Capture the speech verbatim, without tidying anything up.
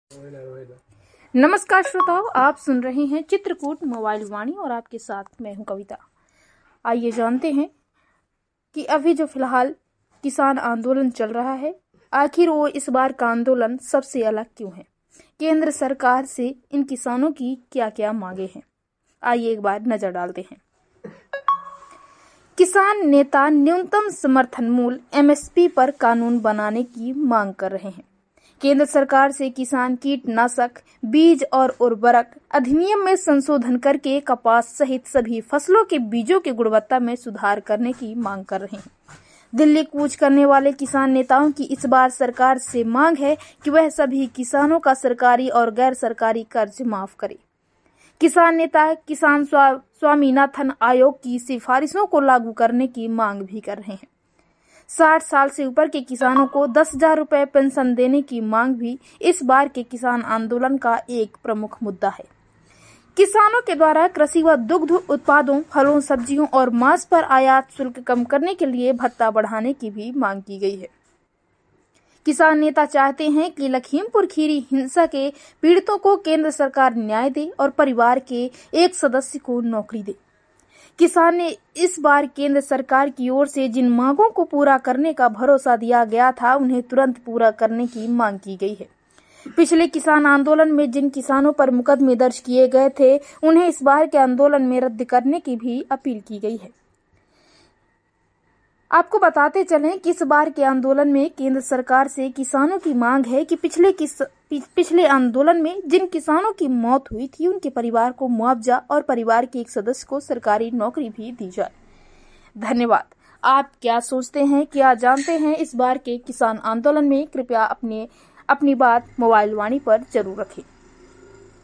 नमस्कार श्रोताओं, आप सुन रहे हैं चित्रकूट मोबाइल वाणी और आपके साथ मैं हूं कविता। आइए जानते हैं कि अभी जो फिलहाल किसान आंदोलन चल रहा है, आखिर वो इस बार का आंदोलन सबसे अलग क्यों है। केंद्र सरकार से इन किसानों की क्या क्या मांगे हैं, आइए एक बार नजर डालते हैं। किसान नेता न्यूनतम समर्थन मूल्य एम एस पी पर कानून बनाने की मांग कर रहे हैं। केंद्र सरकार से किसान कीटनाशक, बीज और उर्वरक अधिनियम में संशोधन करके कपास सहित सभी फसलों के बीजों की गुणवत्ता में सुधार करने की मांग कर रहे हैं। दिल्ली कूच करने वाले किसान नेताओं की इस बार सरकार से मांग है कि वह सभी किसानों का सरकारी और गैर सरकारी कर्ज माफ करे। किसान नेता किसान स्वा, स्वामीनाथन आयोग की सिफारिशों को लागू करने की मांग भी कर रहे हैं। साठ साल से ऊपर के किसानों को दस हजार रुपए पेंशन देने की मांग भी इस बार के किसान आंदोलन का एक प्रमुख मुद्दा है। किसानों के द्वारा कृषि व दुग्ध उत्पादों, फलों, सब्जियों और मांस पर आयात शुल्क कम करने के लिए भत्ता बढ़ाने की भी मांग की गई है। किसान नेता चाहते हैं कि लखीमपुर खीरी हिंसा के पीड़ितों को केंद्र सरकार न्याय दे और परिवार के एक सदस्य को नौकरी दे। किसान ने इस बार केंद्र सरकार की ओर से जिन मांगों को पूरा करने का भरोसा दिया गया था, उन्हें तुरंत पूरा करने की मांग की गई है। पिछले किसान आंदोलन में जिन किसानों पर मुकदमे दर्ज किए गए थे, उन्हें इस बार के आंदोलन में रद्द करने की भी अपील की गई है। आपको बताते चलें कि इस बार के आंदोलन में केंद्र सरकार से किसानों की मांग है कि पिछले किस, पिछले आंदोलन में जिन किसानों की मौत हुई थी, उनके परिवार को मुआवजा और परिवार के एक सदस्य को सरकारी नौकरी भी दी जाए। धन्यवाद। आप क्या सोचते हैं, क्या जानते हैं इस बार के किसान आंदोलन में? कृपया अपने अपनी बात मोबाइल वाणी पर जरूर रखें।